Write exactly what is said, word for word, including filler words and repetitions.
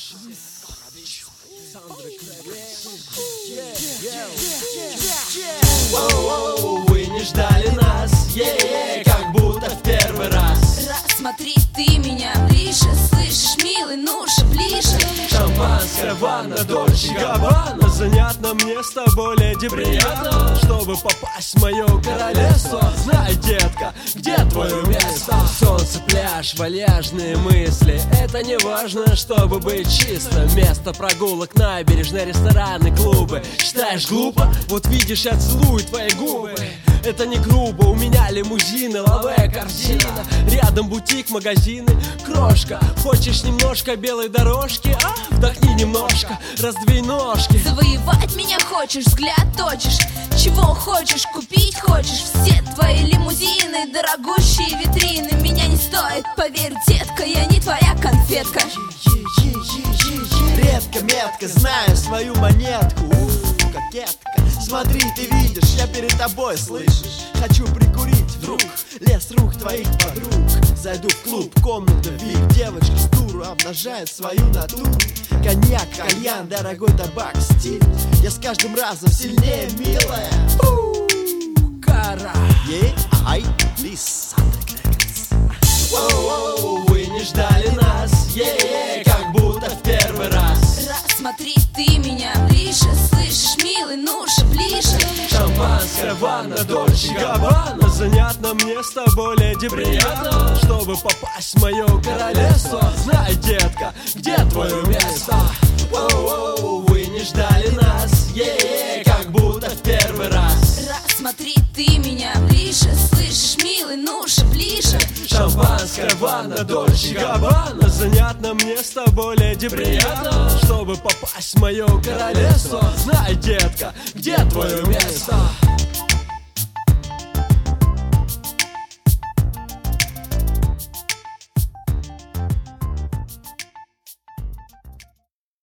Вы не ждали нас, как будто в первый раз. Рассмотри ты меня ближе, слышишь, милый, ну же ближе. Шампанское, ванна, Дольче Габбана. Занятно мне с тобой, леди, приятно. Чтобы попасть в мое королевство, знай, детка, где твое место. Солнце, пляж, вальяжные мысли. Это не важно, чтобы быть чисто. Место прогулок, набережные, рестораны, клубы. Считаешь глупо? Вот видишь, я целую твои губы. Это не грубо, у меня лимузины, лаве, корзина. Рядом бутик, магазины, крошка. Хочешь немножко белой дорожки? А? Вдохни немножко, раздвинь ножки. Завоевать меня хочешь, взгляд точишь. Чего хочешь, купить хочешь. Все твои лимузины, дорогущие витрины меня не стоит. Поверь, детка, я не твоя конфетка. Редко, метко, знаю свою монетку. Уф, кокетка. Смотри, ты видишь, я перед тобой, слышишь? Хочу прикурить вдруг, лес рук твоих подруг. Зайду в клуб, комната, вип. Девочка с туру обнажает свою натуру. Коньяк, кальян, дорогой табак, стиль. Я с каждым разом сильнее, милая. Кара. Ей, ай, лис. Вы не ждали нас, как будто в первый раз. Рассмотри ты меня ближе, слышишь, милый, ну же ближе. Шампанское, ванна, Дольче Габбана. Занятно мне с тобой, леди, приятно. Чтобы попасть в мое королевство, знай, детка, где твое место. Вы не ждали нас, как будто в первый раз. Рассмотри ты меня ближе, слышишь, милый, ну же ближе. Шампанское, ванна, Дольче Габбана. Занятно мне с тобой, леди, приятно. Чтобы попасть в мое королевство, знай, детка, где твое место.